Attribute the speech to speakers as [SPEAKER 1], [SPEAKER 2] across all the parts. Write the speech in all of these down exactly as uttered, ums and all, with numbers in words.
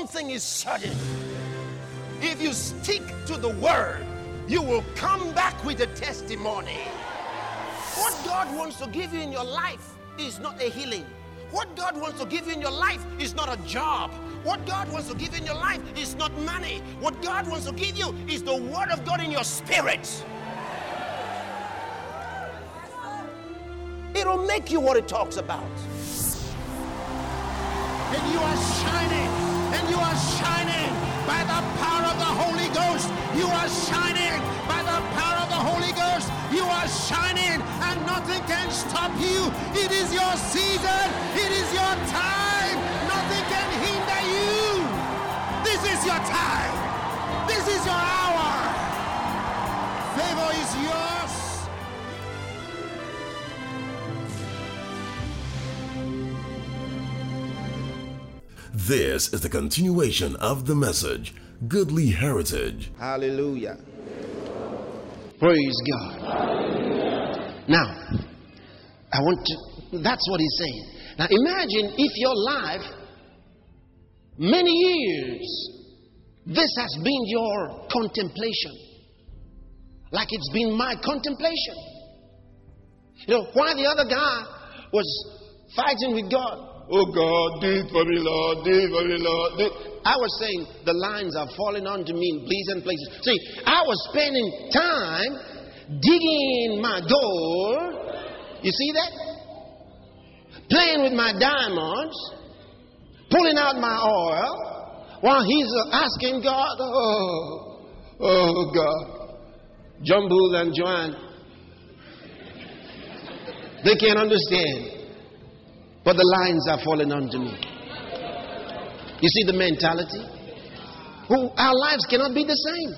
[SPEAKER 1] one thing is certain. If you stick to the word, you will come back with a testimony. What God wants to give you in your life is not a healing. What God wants to give you in your life is not a job. What God wants to give you in your life is not money. What God wants to give you is the word of God in your spirit. It'll make you what it talks about.
[SPEAKER 2] And you are shining, and you are shining by the power of the Holy Ghost. You are shining by the power of the Holy Ghost. You are shining, and nothing can stop you. It is your season. It is your time. Nothing can hinder you. This is your time. This is your hour. Favor is yours.
[SPEAKER 3] This is the continuation of the message, Goodly Heritage.
[SPEAKER 2] Hallelujah. Praise God. Hallelujah. Now, I want to, that's what he's saying. Now imagine if your life, many years, this has been your contemplation. Like it's been my contemplation. You know, while the other guy was fighting with God, oh God, do it for me, Lord, do it for me, Lord. Do it. I was saying the lines are falling onto me in pleasant places. See, I was spending time digging in my gold. You see that? Playing with my diamonds, pulling out my oil, while he's asking God, oh, oh God. Jumbo and Joanne, they can't understand. But the lines are falling onto me. You see the mentality? Who, our lives cannot be the same.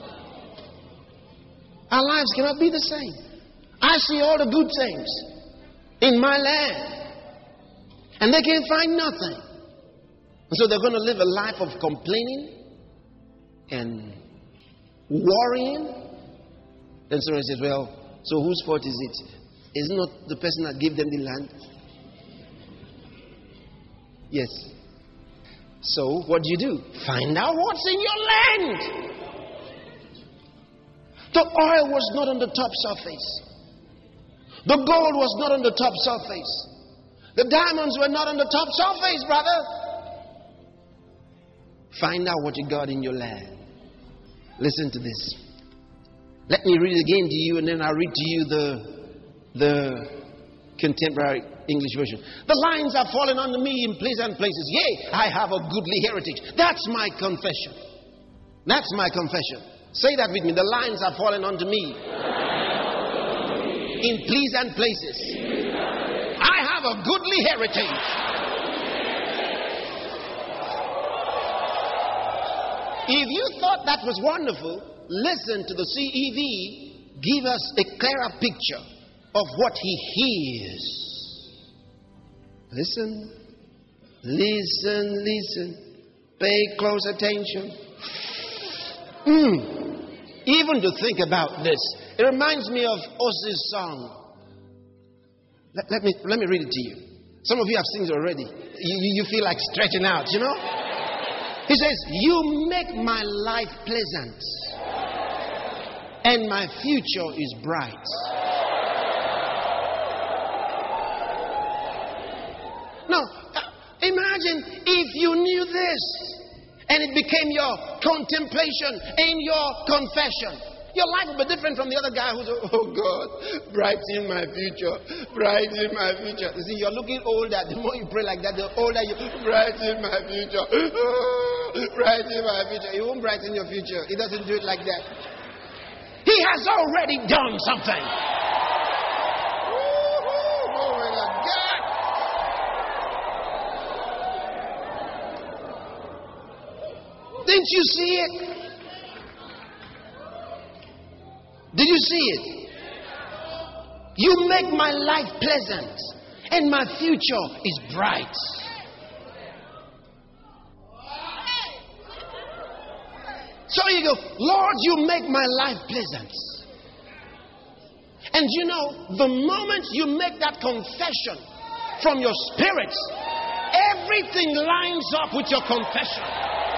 [SPEAKER 2] Our lives cannot be the same. I see all the good things in my land, and they can't find nothing. And so they're going to live a life of complaining and worrying. Then someone says, well, so whose fault is it? Is it not the person that gave them the land? Yes. So what do you do? Find out what's in your land. The oil was not on the top surface. The gold was not on the top surface. The diamonds were not on the top surface, brother. Find out what you got in your land. Listen to this. Let me read it again to you, and then I'll read to you the the contemporary English version. The lines are falling onto me in pleasant places. Yea, I have a goodly heritage. That's my confession. That's my confession. Say that with me. The lines are falling onto me in pleasant places. I have a goodly heritage. If you thought that was wonderful, listen to the C E V give us a clearer picture of what he hears. Listen, listen, listen. Pay close attention. Mm. Even to think about this, it reminds me of Ozzy's song. Let, let me let me read it to you. Some of you have seen it already. You, you, you feel like stretching out, you know? He says, you make my life pleasant, and my future is bright. Now, imagine if you knew this and it became your contemplation and your confession. Your life would be different from the other guy who's, oh God, brighten my future, brighten my future. You see, you're looking older. The more you pray like that, the older you, brighten my future, oh, brighten my future. He won't brighten your future. He doesn't do it like that. He has already done something. Didn't you see it? Did you see it? You make my life pleasant, and my future is bright. So you go, Lord, you make my life pleasant. And you know, the moment you make that confession from your spirit, everything lines up with your confession.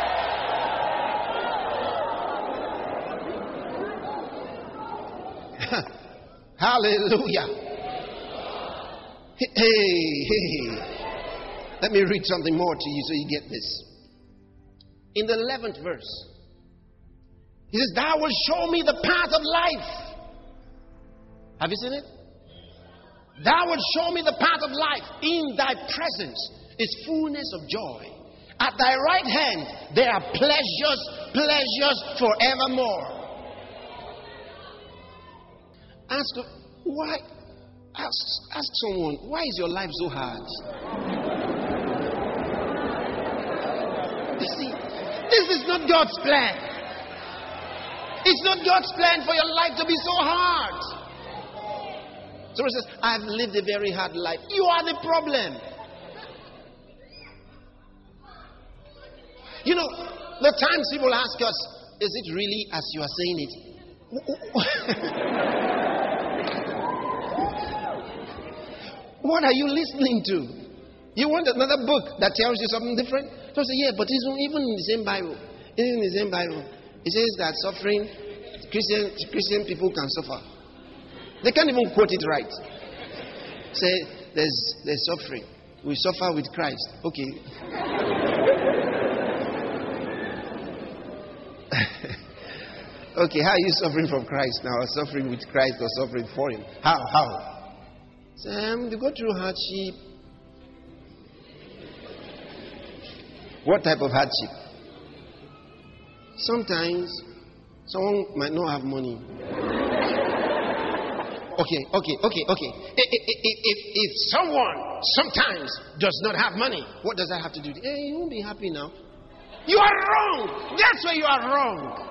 [SPEAKER 2] Hallelujah. Hey, hey. Let me read something more to you so you get this. In the eleventh verse, he says, thou wilt show me the path of life. Have you seen it? Thou wilt show me the path of life. In thy presence is fullness of joy. At thy right hand there are pleasures, pleasures forevermore. Ask, why? Ask, ask someone, why is your life so hard? You see, this is not God's plan. It's not God's plan for your life to be so hard. Someone says, I've lived a very hard life. You are the problem. You know, the times people ask us, is it really as you are saying it? What are you listening to? You want another book that tells you something different? So say, yeah, but it's even in the same Bible. Even in the same Bible. It says that suffering, Christian, Christian people can suffer. They can't even quote it right. Say, there's, there's suffering. We suffer with Christ. Okay. Okay, how are you suffering from Christ now? Or suffering with Christ or suffering for Him? How? How? Sam, you go through hardship. What type of hardship? Sometimes someone might not have money. Okay, okay, okay, okay. If, if, if, if someone sometimes does not have money, what does that have to do? Hey, you won't be happy now. You are wrong. That's where you are wrong.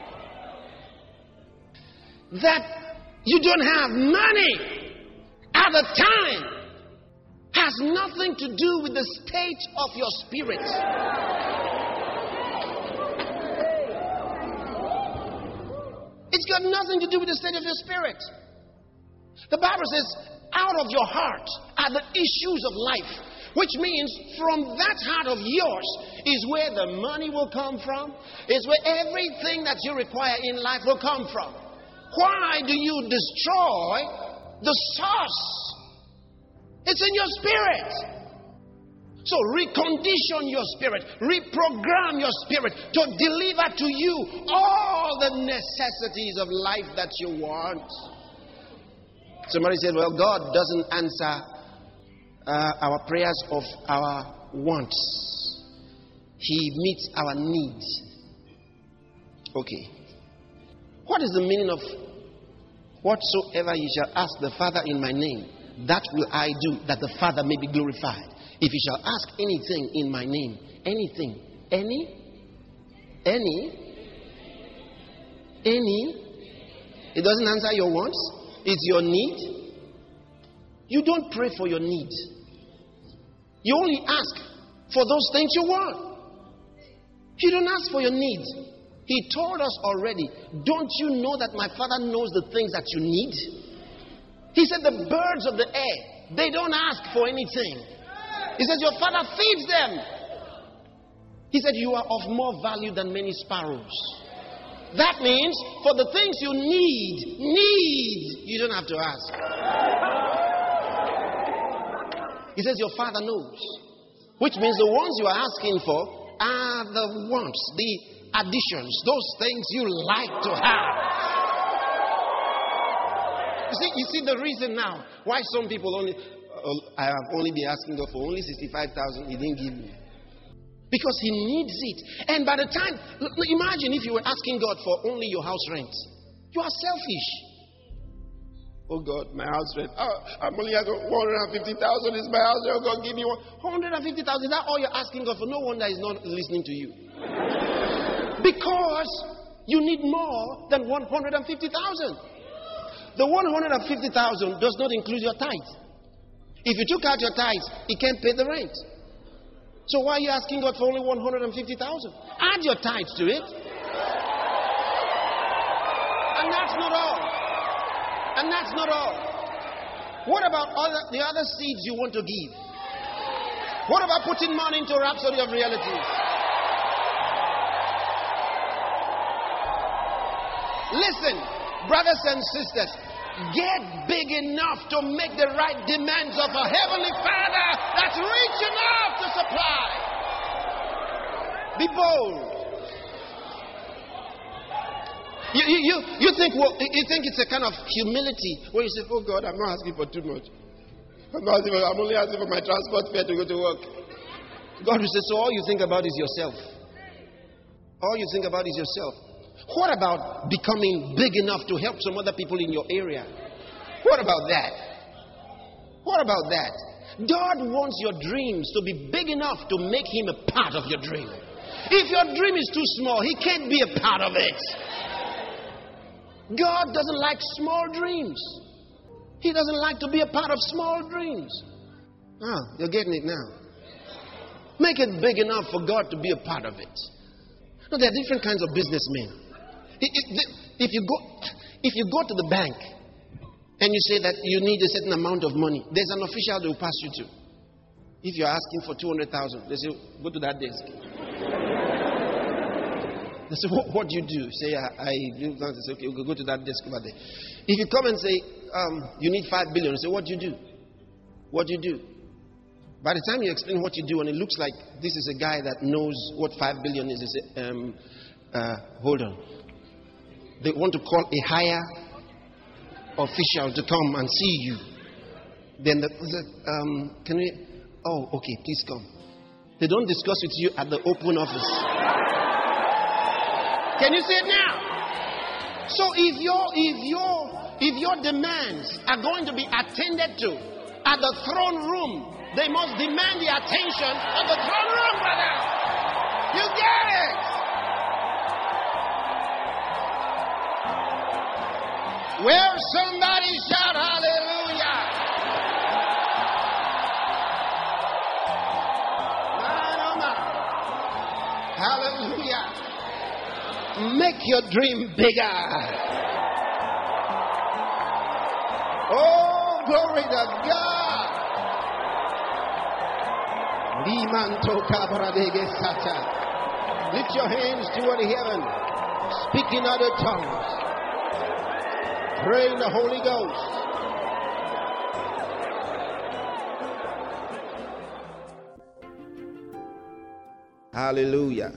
[SPEAKER 2] That you don't have money at the time has nothing to do with the state of your spirit. It's got nothing to do with the state of your spirit. The Bible says, out of your heart are the issues of life. Which means from that heart of yours is where the money will come from. Is where everything that you require in life will come from. Why do you destroy the source? It's in your spirit. So recondition your spirit. Reprogram your spirit to deliver to you all the necessities of life that you want. Somebody said, well, God doesn't answer uh, our prayers of our wants. He meets our needs. Okay. What is the meaning of whatsoever you shall ask the Father in my name, that will I do, that the Father may be glorified? If you shall ask anything in my name, anything, any, any, any, it doesn't answer your wants. It's your need. You don't pray for your need. You only ask for those things you want. You don't ask for your needs. He told us already, don't you know that my Father knows the things that you need? He said the birds of the air, they don't ask for anything. He says your Father feeds them. He said you are of more value than many sparrows. That means for the things you need, need, you don't have to ask. He says your Father knows. Which means the ones you are asking for are the wants, the additions, those things you like to have. You see, you see the reason now why some people only, uh, I have only been asking God for only sixty-five thousand, He didn't give me. Because He needs it. And by the time, imagine if you were asking God for only your house rent. You are selfish. Oh God, my house rent. Oh, I'm only got one hundred fifty thousand is my house rent. Oh God, give me one hundred fifty thousand. Is that all you're asking God for? No wonder He's not listening to you. Because you need more than one hundred fifty thousand. The one hundred fifty thousand does not include your tithe. If you took out your tithe, it can't pay the rent. So why are you asking God for only one hundred fifty thousand? Add your tithe to it. And that's not all. And that's not all. What about other, the other seeds you want to give? What about putting money into Rhapsody of Reality? Listen, brothers and sisters, Get big enough to make the right demands of a heavenly Father that's rich enough to supply. Be bold. You, you, you, you think well, you think it's a kind of humility where you say, "Oh God, I'm not asking for too much. I'm not asking for, I'm only asking for my transport fare to go to work." God will say, "So all you think about is yourself. All you think about is yourself." What about becoming big enough to help some other people in your area? What about that? What about that? God wants your dreams to be big enough to make Him a part of your dream. If your dream is too small, He can't be a part of it. God doesn't like small dreams. He doesn't like to be a part of small dreams. Ah, you're getting it now. Make it big enough for God to be a part of it. Now, there are different kinds of businessmen. If you go, if you go to the bank and you say that you need a certain amount of money, there's an official they will pass you to. If you're asking for two hundred thousand, they say, "Go to that desk." They say, what, what do you do? Say, I, I do that. They say, "Okay, we'll go to that desk over there." If you come and say, um, you need five billion, they say, "What do you do? What do you do?" By the time you explain what you do, and it looks like this is a guy that knows what five billion is, they say, um, uh, hold on. They want to call a higher official to come and see you. Then the, the um, can we? Oh, okay, please come. They don't discuss with you at the open office. Can you see it now? So if your if your if your demands are going to be attended to at the throne room, they must demand the attention of the throne room, brother. You get it? Will somebody shout hallelujah? Hallelujah. Make your dream bigger. Oh, glory to God. Lift your hands toward heaven. Speak in other tongues. Pray in the Holy Ghost. Hallelujah.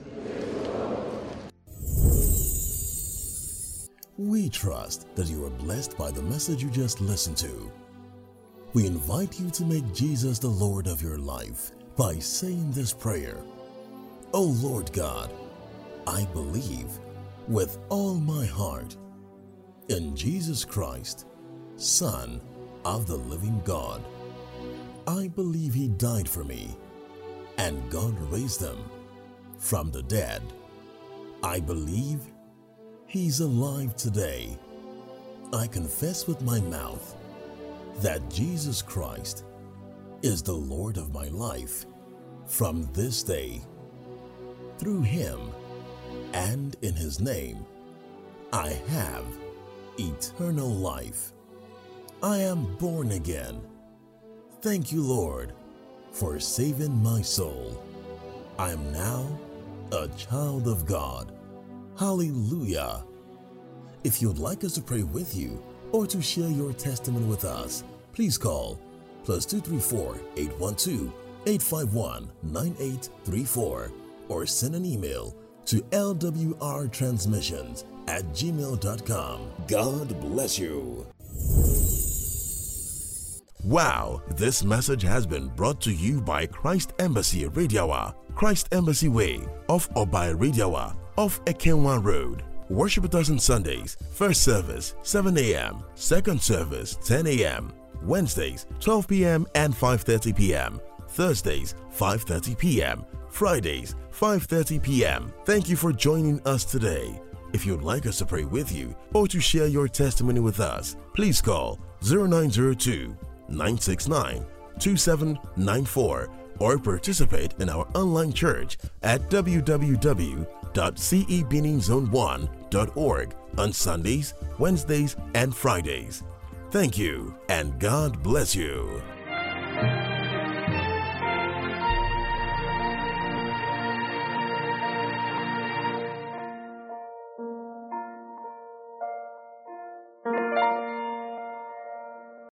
[SPEAKER 3] We trust that you are blessed by the message you just listened to. We invite you to make Jesus the Lord of your life by saying this prayer. Oh Lord God, I believe with all my heart in Jesus Christ, Son of the living God. I believe He died for me and God raised Him from the dead. I believe He's alive today. I confess with my mouth that Jesus Christ is the Lord of my life from this day. Through Him and in His name, I have eternal life. I am born again. Thank you, Lord, for saving my soul. I am now a child of God. Hallelujah. If you'd like us to pray with you or to share your testimony with us, please call plus two three four, eight one two, eight five one, nine eight three four or send an email to l w r transmissions at gmail dot com. God bless you. Wow, this message has been brought to you by Christ Embassy Radiawa, Christ Embassy Way, off Obai Radiawa, off Ekenwa Road. Worship with us on Sundays, first service seven a m, second service ten a m, Wednesdays twelve p m and five thirty p m, Thursdays five thirty p m, Fridays five thirty p m Thank you for joining us today. If you'd like us to pray with you or to share your testimony with us, please call zero nine zero two, nine six nine, two seven nine four or participate in our online church at w w w dot c e benin zone one dot org on Sundays, Wednesdays, and Fridays. Thank you, and God bless you.